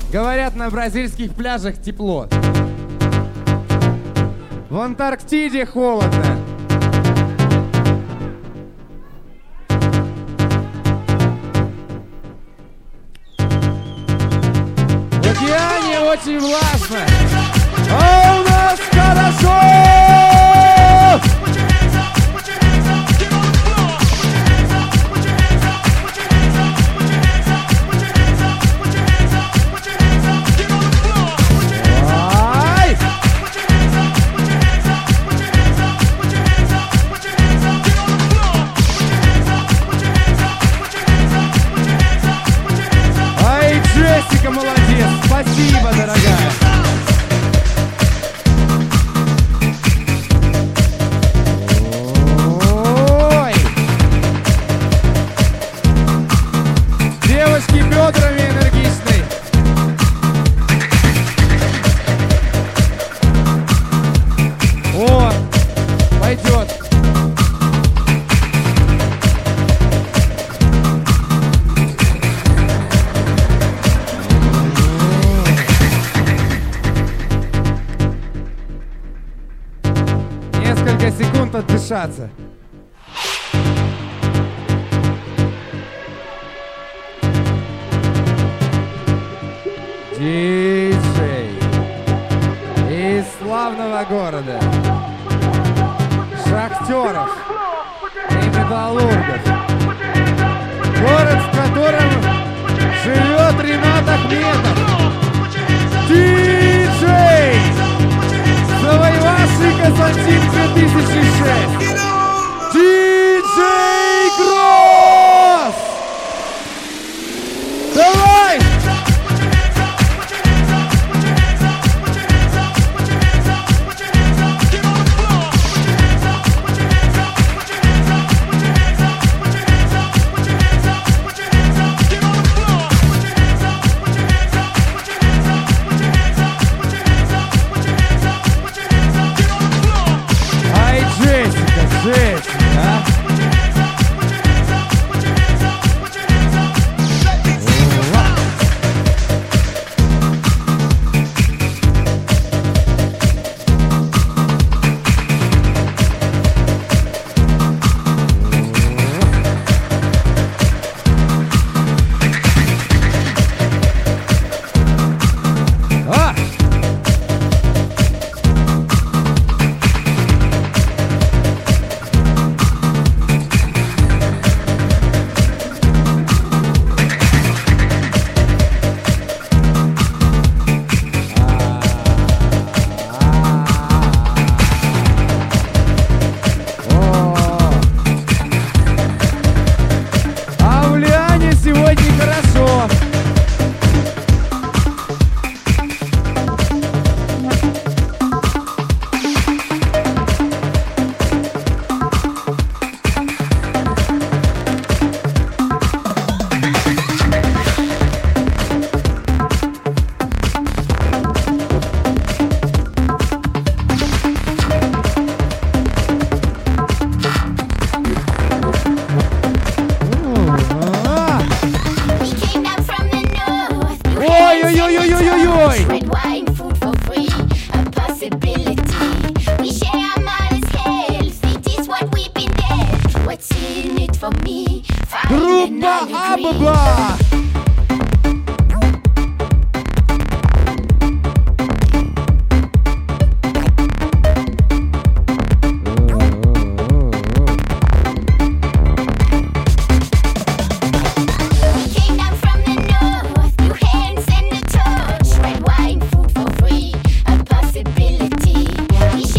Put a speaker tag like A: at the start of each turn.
A: Говорят, на бразильских пляжах тепло. В Антарктиде холодно. В океане очень влажно. А у нас хорошо! Джессика, молодец! Спасибо, дорогая! Ой! Девочки бедрами энергичной! О! Пойдет! Несколько секунд отдышаться. Диджей из славного города, шахтеров и металлургов. Город, в котором живет Ринат Ахметов. Диджей! Завоевавший Константин 2006. Диджей Гросс! Давай! Джессика! Группа Абба!
B: We